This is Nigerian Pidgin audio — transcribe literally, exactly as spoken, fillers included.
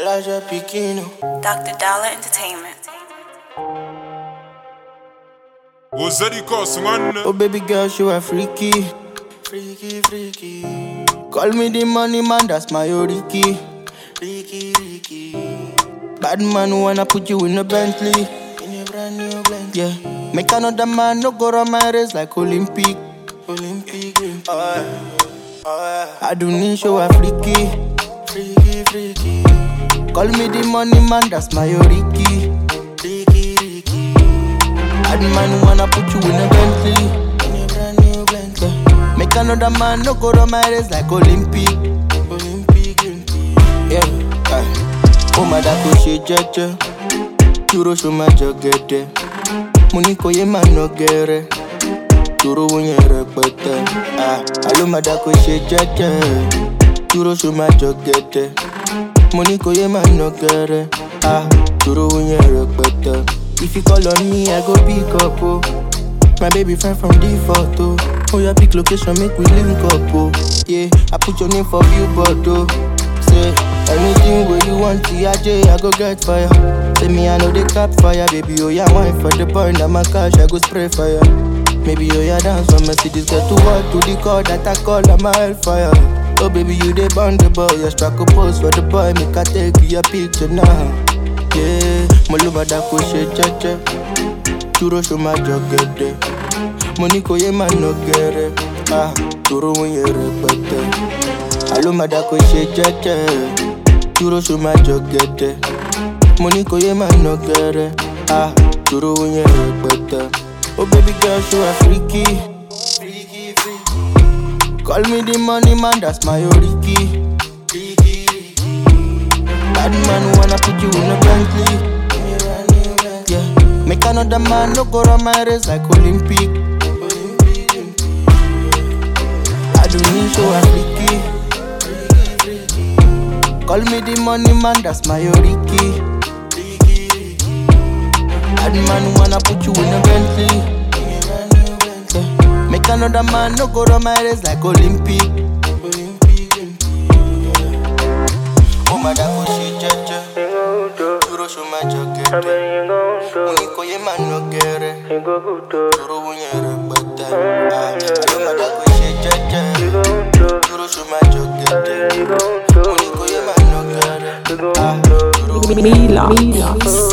Elijah Pequeno. Doctor Dollar Entertainment. Oh baby girl, you are freaky. Freaky, freaky. Call me the money man, that's my Oriki. Ricky, Ricky. Bad man who wanna put you in a Bentley. In a brand new Bentley. Yeah. Make another man no go run my race like Olympic. Olympic. Oh, yeah. Oh, yeah. I do need show a freaky. Freaky, freaky. Call me the money man, that's my Oriki. Ricky, Ricky. Bad man who wanna put you in a Bentley. In a brand new Bentley. Yeah. Make another man no go run my race like Olympic. Olympic. Yeah. Aye. Oh my da ko she jeje. Duro show my jogede. Money ko ye man no gere. Duro wonye repete. Ah, alo my da ko she jeje. Duro show my jogede. Money ko ye man no gere. Ah, duro wonye repete. If you call on me, I go pick up. Oh, my baby friend from the photo. Oh, your pick location make we link up. Oh, yeah, I put your name for billboard. Oh, say anything where you want, T I J, I go get fire. Say me, I know they cap fire, baby. Oh, yeah, wine for the point that my cash, I go spray fire. Maybe oh, yeah, dance for Mercedes, get to work to the call that I call, I'm a hellfire. Oh, baby, you they burn the boy, you struck a pose for the boy, make I take your picture now. Yeah, Moluma da ko she cheche. Duro show my jogede. Money ko ye man no gere. Ah, duro wonye repete. Aluma da ko she cheche. Duro show my jogede. Money ko ye man no gere. Ah, duro wonye repete. Oh baby girl, you are freaky. Freaky, freaky. Call me the money man, that's my Oriki. Bad man wanna put you in a Bentley. Yeah. Make another man no go run my race like Olympic. I don't need show a freaky. Call me the money man, that's my Oriki. Bad man wanna put you in a Bentley. Yeah. Make another man no go run my race like Olympic. Oh my God, she jeje. Duro show my jogede. Money ko ye man no gere. Duro wonye repete. Ah, alo my God, she jeje. Duro show my jogede. Money ko ye man no gere. Ah, duro wonye repete.